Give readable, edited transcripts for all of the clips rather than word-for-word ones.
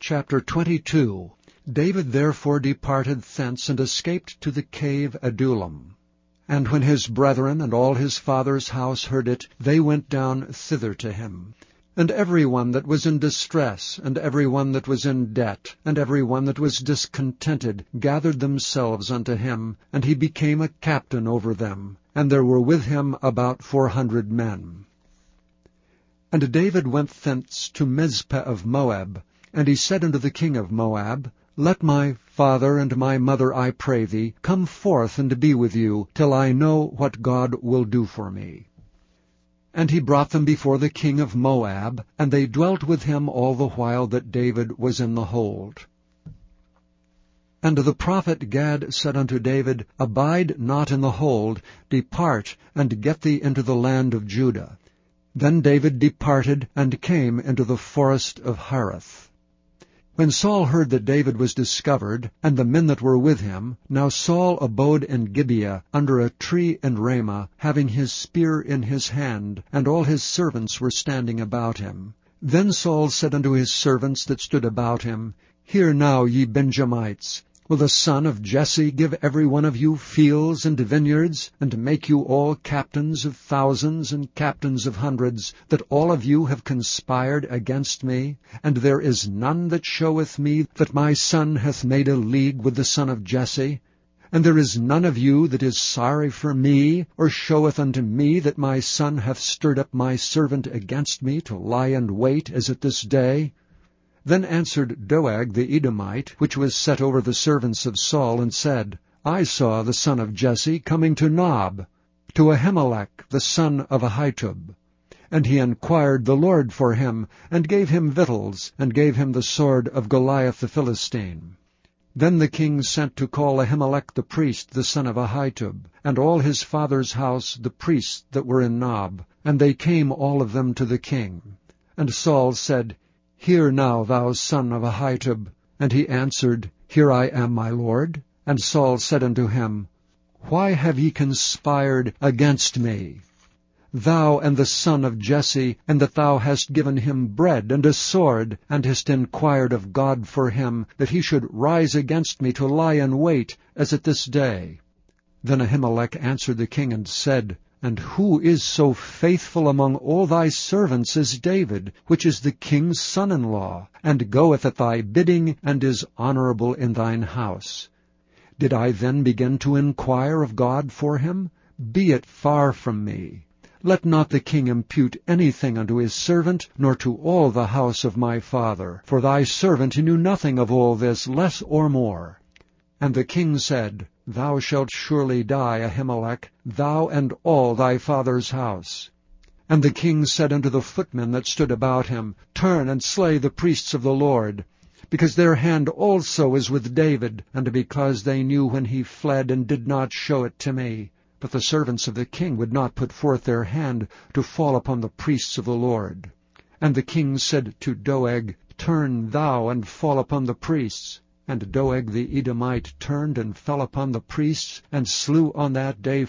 Chapter 22. David therefore departed thence, and escaped to the cave Adullam. And when his brethren and all his father's house heard it, they went down thither to him. And every one that was in distress, and every one that was in debt, and every one that was discontented, gathered themselves unto him, and he became a captain over them. And there were with him about 400 men. And David went thence to Mizpeh of Moab, and he said unto the king of Moab, Let my father and my mother, I pray thee, come forth and be with you, till I know what God will do for me. And he brought them before the king of Moab, and they dwelt with him all the while that David was in the hold. And the prophet Gad said unto David, Abide not in the hold, depart, and get thee into the land of Judah. Then David departed, and came into the forest of Hareth. When Saul heard that David was discovered, and the men that were with him, now Saul abode in Gibeah, under a tree in Ramah, having his spear in his hand, and all his servants were standing about him. Then Saul said unto his servants that stood about him, Hear now, ye Benjamites, will the son of Jesse give every one of you fields and vineyards, and make you all captains of thousands and captains of hundreds, that all of you have conspired against me? And there is none that showeth me that my son hath made a league with the son of Jesse? And there is none of you that is sorry for me, or showeth unto me that my son hath stirred up my servant against me to lie in wait as at this day? Then answered Doeg the Edomite, which was set over the servants of Saul, and said, I saw the son of Jesse coming to Nob, to Ahimelech the son of Ahitub. And he inquired the Lord for him, and gave him victuals, and gave him the sword of Goliath the Philistine. Then the king sent to call Ahimelech the priest, the son of Ahitub, and all his father's house, the priests that were in Nob, and they came all of them to the king. And Saul said, Hear now, thou son of Ahitub. And he answered, Here I am, my lord. And Saul said unto him, Why have ye conspired against me, thou and the son of Jesse, and that thou hast given him bread and a sword, and hast inquired of God for him, that he should rise against me to lie in wait, as at this day? Then Ahimelech answered the king and said, And who is so faithful among all thy servants as David, which is the king's son-in-law, and goeth at thy bidding, and is honorable in thine house? Did I then begin to inquire of God for him? Be it far from me. Let not the king impute anything unto his servant, nor to all the house of my father, for thy servant knew nothing of all this, less or more. And the king said, Thou shalt surely die, Ahimelech, thou and all thy father's house. And the king said unto the footmen that stood about him, Turn and slay the priests of the Lord, because their hand also is with David, and because they knew when he fled, and did not show it to me. But the servants of the king would not put forth their hand to fall upon the priests of the Lord. And the king said to Doeg, Turn thou and fall upon the priests. And Doeg the Edomite turned and fell upon the priests, and slew on that day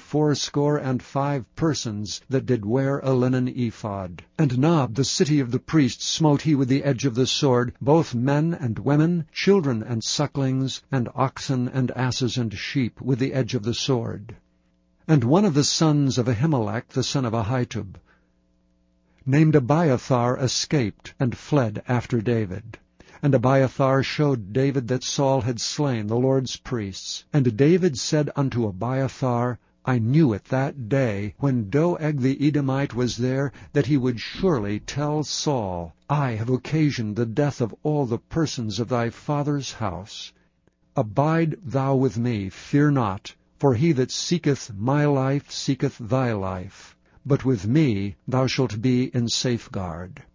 75 persons that did wear a linen ephod. And Nob, the city of the priests, smote he with the edge of the sword, both men and women, children and sucklings, and oxen and asses and sheep, with the edge of the sword. And one of the sons of Ahimelech, the son of Ahitub, named Abiathar, escaped, and fled after David. And Abiathar showed David that Saul had slain the Lord's priests. And David said unto Abiathar, I knew it that day, when Doeg the Edomite was there, that he would surely tell Saul, I have occasioned the death of all the persons of thy father's house. Abide thou with me, fear not, for he that seeketh my life seeketh thy life. But with me thou shalt be in safeguard.